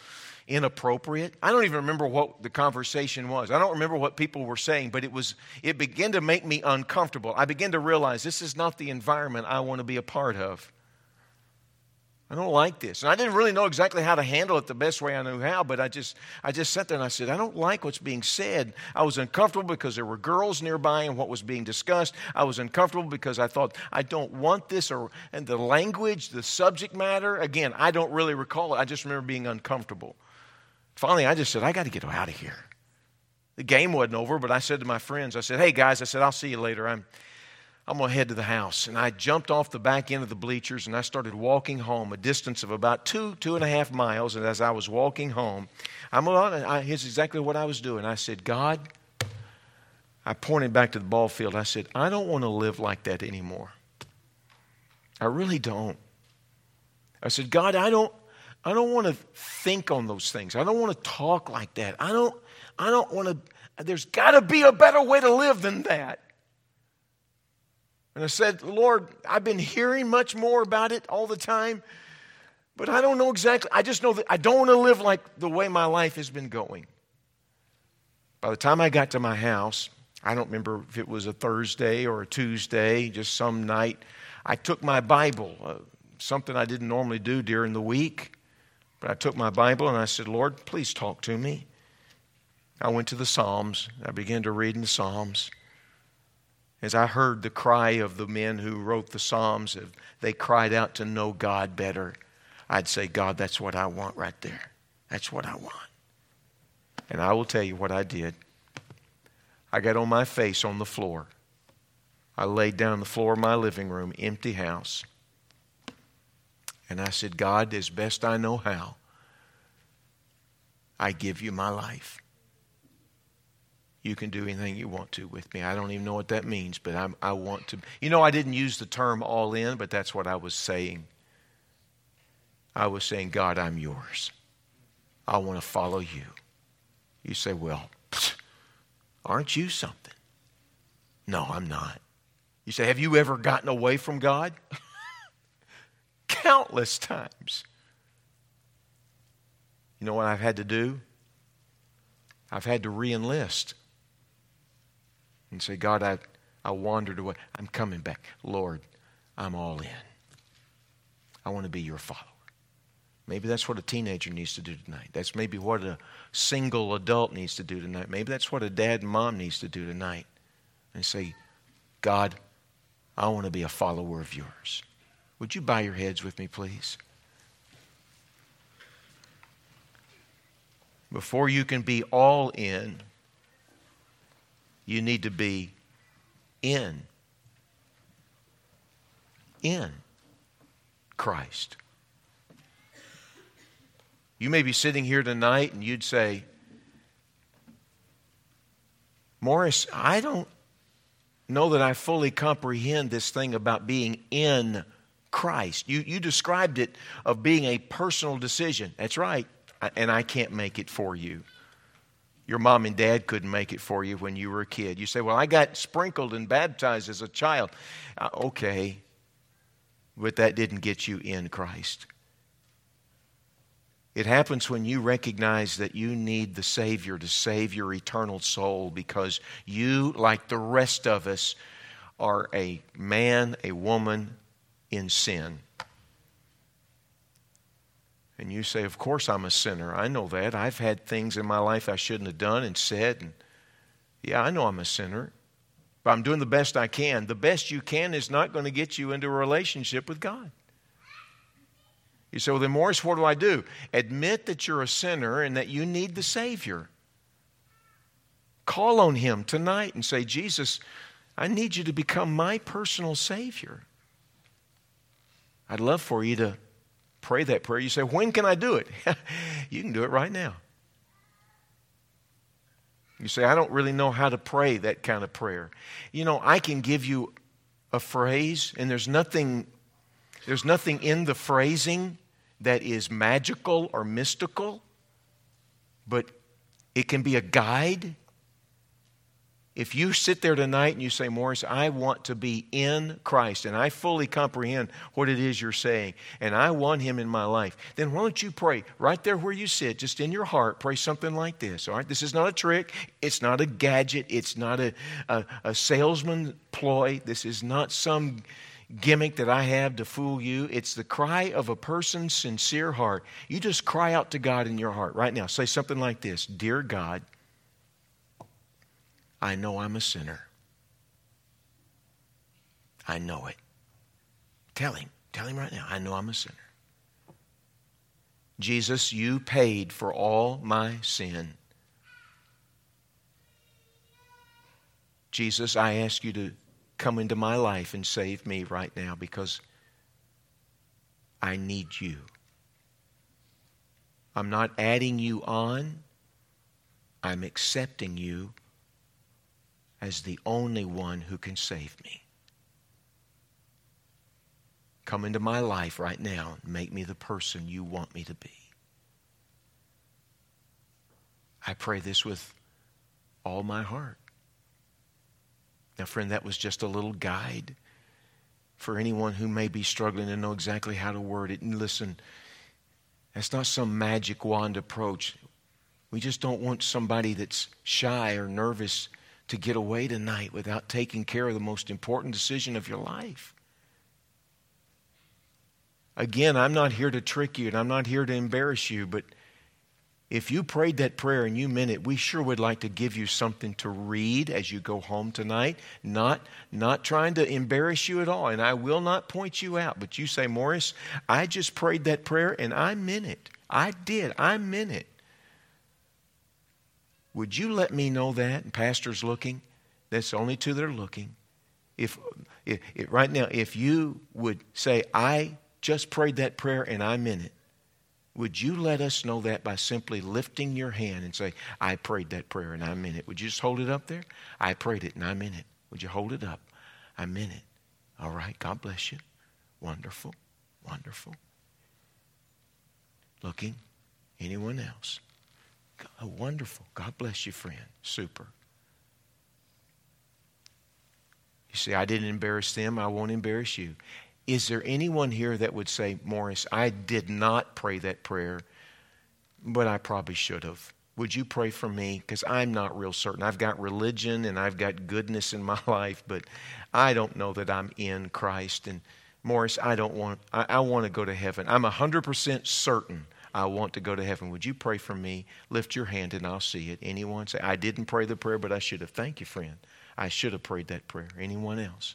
inappropriate. I don't even remember what the conversation was. I don't remember what people were saying, but it was, it began to make me uncomfortable. I began to realize this is not the environment I want to be a part of. I don't like this. And I didn't really know exactly how to handle it the best way I knew how, but I just I just sat there and I said, I don't like what's being said. I was uncomfortable because there were girls nearby and what was being discussed. I was uncomfortable because I thought, I don't want this. Or and the language, the subject matter, again, I don't really recall it. I just remember being uncomfortable. Finally, I just said, I got to get out of here. The game wasn't over, but I said to my friends, I said, hey, guys, I said, I'll see you later. I'm I'm going to head to the house. And I jumped off the back end of the bleachers and I started walking home a distance of about two, two and a half miles. And as I was walking home, I'm I, here's exactly what I was doing. I said, God, I pointed back to the ball field. I said, I don't want to live like that anymore. I really don't. I said, God, I don't, I don't want to think on those things. I don't want to talk like that. I don't, I don't want to, there's got to be a better way to live than that. And I said, Lord, I've been hearing much more about it all the time, but I don't know exactly. I just know that I don't want to live like the way my life has been going. By the time I got to my house, I don't remember if it was a Thursday or a Tuesday, just some night, I took my Bible, uh, something I didn't normally do during the week, but I took my Bible and I said, Lord, please talk to me. I went to the Psalms. I began to read in the Psalms. As I heard the cry of the men who wrote the Psalms, they cried out to know God better. I'd say, God, that's what I want right there. That's what I want. And I will tell you what I did. I got on my face on the floor. I laid down on the floor of my living room, empty house. And I said, God, as best I know how, I give you my life. You can do anything you want to with me. I don't even know what that means, but I'm, I want to. You know, I didn't use the term all in, but that's what I was saying. I was saying, God, I'm yours. I want to follow you. You say, well, aren't you something? No, I'm not. You say, have you ever gotten away from God? Countless times. You know what I've had to do? I've had to re-enlist. And say, God, I, I wandered away. I'm coming back. Lord, I'm all in. I want to be your follower. Maybe that's what a teenager needs to do tonight. That's maybe what a single adult needs to do tonight. Maybe that's what a dad and mom needs to do tonight. And say, God, I want to be a follower of yours. Would you bow your heads with me, please? Before you can be all in, you need to be in. In Christ. You may be sitting here tonight and you'd say, Morris, I don't know that I fully comprehend this thing about being in Christ. You, you described it of being a personal decision. That's right. And I can't make it for you. Your mom and dad couldn't make it for you when you were a kid. You say, well, I got sprinkled and baptized as a child. Uh, okay, but that didn't get you in Christ. It happens when you recognize that you need the Savior to save your eternal soul because you, like the rest of us, are a man, a woman in sin. And you say, of course I'm a sinner. I know that. I've had things in my life I shouldn't have done and said. And yeah, I know I'm a sinner. But I'm doing the best I can. The best you can is not going to get you into a relationship with God. You say, well, then, Morris, what do I do? Admit that you're a sinner and that you need the Savior. Call on Him tonight and say, Jesus, I need you to become my personal Savior. I'd love for you to pray that prayer. You say, when can I do it? You can do it right now. You say, I don't really know how to pray that kind of prayer. You know, I can give you a phrase, and there's nothing, there's nothing in the phrasing that is magical or mystical, but it can be a guide. If you sit there tonight and you say, Morris, I want to be in Christ and I fully comprehend what it is you're saying and I want Him in my life, then why don't you pray right there where you sit, just in your heart, pray something like this, all right? This is not a trick. It's not a gadget. It's not a, a, a salesman ploy. This is not some gimmick that I have to fool you. It's the cry of a person's sincere heart. You just cry out to God in your heart right now. Say something like this, Dear God, I know I'm a sinner. I know it. Tell Him. Tell Him right now. I know I'm a sinner. Jesus, you paid for all my sin. Jesus, I ask you to come into my life and save me right now because I need you. I'm not adding you on. I'm accepting you as the only one who can save me. Come into my life right now and make me the person you want me to be. I pray this with all my heart. Now, friend, that was just a little guide for anyone who may be struggling to know exactly how to word it. And listen, that's not some magic wand approach. We just don't want somebody that's shy or nervous to get away tonight without taking care of the most important decision of your life. Again, I'm not here to trick you and I'm not here to embarrass you, but if you prayed that prayer and you meant it, we sure would like to give you something to read as you go home tonight. Not, not trying to embarrass you at all, and I will not point you out, but you say, Morris, I just prayed that prayer and I meant it. I did. I meant it. Would you let me know that? And pastor's looking. That's the only two that are looking. If, if, if right now, if you would say, I just prayed that prayer and I meant it, would you let us know that by simply lifting your hand and say, I prayed that prayer and I meant it? Would you just hold it up there? I prayed it and I meant it. Would you hold it up? I meant it. All right. God bless you. Wonderful. Wonderful. Looking. Anyone else? Oh, wonderful. God bless you, friend. Super. You see, I didn't embarrass them. I won't embarrass you. Is there anyone here that would say, Morris, I did not pray that prayer, but I probably should have? Would you pray for me? Because I'm not real certain. I've got religion and I've got goodness in my life, but I don't know that I'm in Christ. And Morris, I don't want, I, I want to go to heaven. I'm one hundred percent certain I want to go to heaven. Would you pray for me? Lift your hand and I'll see it. Anyone say, I didn't pray the prayer, but I should have. Thank you, friend. I should have prayed that prayer. Anyone else?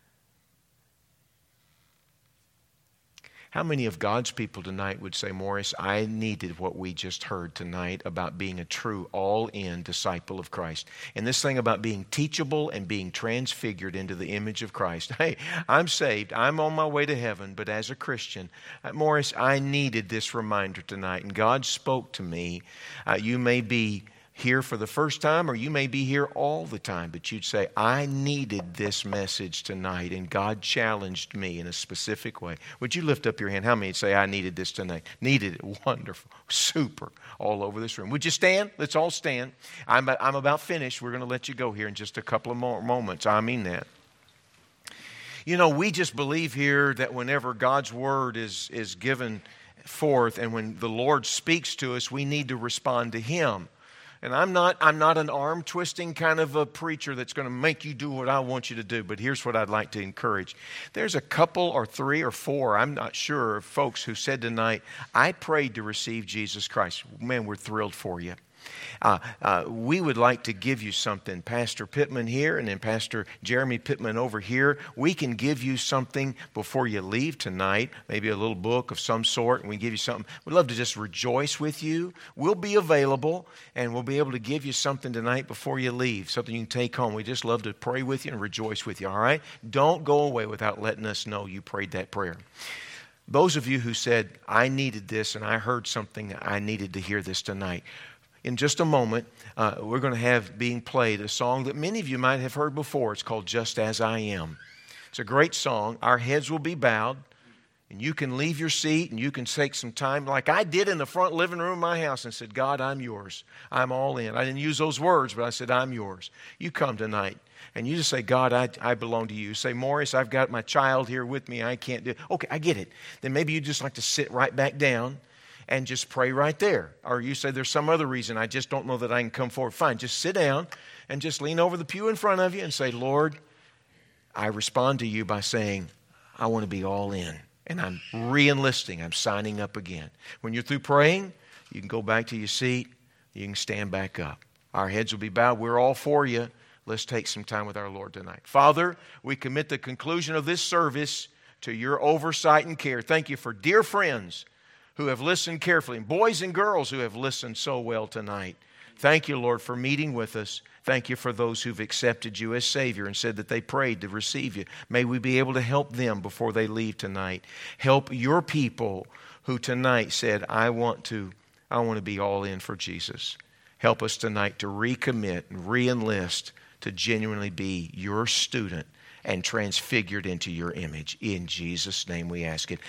How many of God's people tonight would say, Morris, I needed what we just heard tonight about being a true all-in disciple of Christ. And this thing about being teachable and being transfigured into the image of Christ. Hey, I'm saved. I'm on my way to heaven. But as a Christian, uh, Morris, I needed this reminder tonight. And God spoke to me. Uh, you may be here for the first time, or you may be here all the time, but you'd say, I needed this message tonight, and God challenged me in a specific way. Would you lift up your hand? How many would say, I needed this tonight? Needed it. Wonderful. Super. All over this room. Would you stand? Let's all stand. I'm, I'm about finished. We're going to let you go here in just a couple of more moments. I mean that. You know, we just believe here that whenever God's word is, is given forth and when the Lord speaks to us, we need to respond to Him. And I'm not, I'm not an arm-twisting kind of a preacher that's going to make you do what I want you to do. But here's what I'd like to encourage. There's a couple or three or four, I'm not sure, of folks who said tonight, I prayed to receive Jesus Christ. Man, we're thrilled for you. Uh, uh, we would like to give you something. Pastor Pittman here and then Pastor Jeremy Pittman over here. We can give you something before you leave tonight, maybe a little book of some sort, and we give you something. We'd love to just rejoice with you. We'll be available, and we'll be able to give you something tonight before you leave, something you can take home. We just love to pray with you and rejoice with you, all right? Don't go away without letting us know you prayed that prayer. Those of you who said, I needed this and I heard something, I needed to hear this tonight. In just a moment, uh, we're going to have being played a song that many of you might have heard before. It's called Just As I Am. It's a great song. Our heads will be bowed. And you can leave your seat and you can take some time like I did in the front living room of my house and said, God, I'm yours. I'm all in. I didn't use those words, but I said, I'm yours. You come tonight and you just say, God, I, I belong to you. Say, Morris, I've got my child here with me. I can't do it. Okay, I get it. Then maybe you just like to sit right back down and just pray right there. Or you say, there's some other reason. I just don't know that I can come forward. Fine, just sit down and just lean over the pew in front of you and say, Lord, I respond to you by saying, I want to be all in. And I'm re-enlisting. I'm signing up again. When you're through praying, you can go back to your seat. You can stand back up. Our heads will be bowed. We're all for you. Let's take some time with our Lord tonight. Father, we commit the conclusion of this service to your oversight and care. Thank you for dear friends who have listened carefully, and boys and girls who have listened so well tonight. Thank you, Lord, for meeting with us. Thank you for those who've accepted you as Savior and said that they prayed to receive you. May we be able to help them before they leave tonight. Help your people who tonight said, I want to, I want to be all in for Jesus. Help us tonight to recommit and re-enlist to genuinely be your student and transfigured into your image. In Jesus' name we ask it.